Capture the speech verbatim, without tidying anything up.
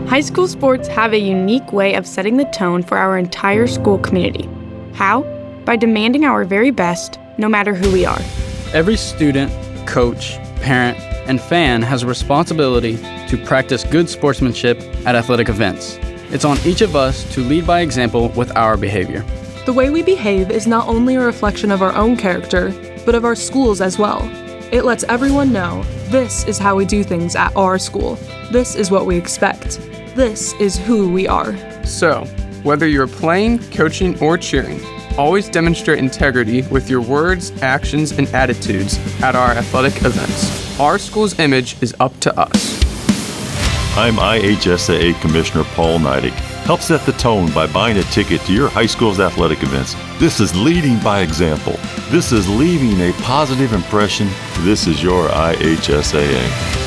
High school sports have a unique way of setting the tone for our entire school community. How? By demanding our very best, no matter who we are. Every student, coach, parent, and fan has a responsibility to practice good sportsmanship at athletic events. It's on each of us to lead by example with our behavior. The way we behave is not only a reflection of our own character, but of our schools as well. It lets everyone know this is how we do things at our school. This is what we expect. This is who we are. So, whether you're playing, coaching, or cheering, always demonstrate integrity with your words, actions, and attitudes at our athletic events. Our school's image is up to us. I'm I H S A A Commissioner Paul Neidig. Help set the tone by buying a ticket to your high school's athletic events. This is leading by example. This is leaving a positive impression. This is your I H S A A.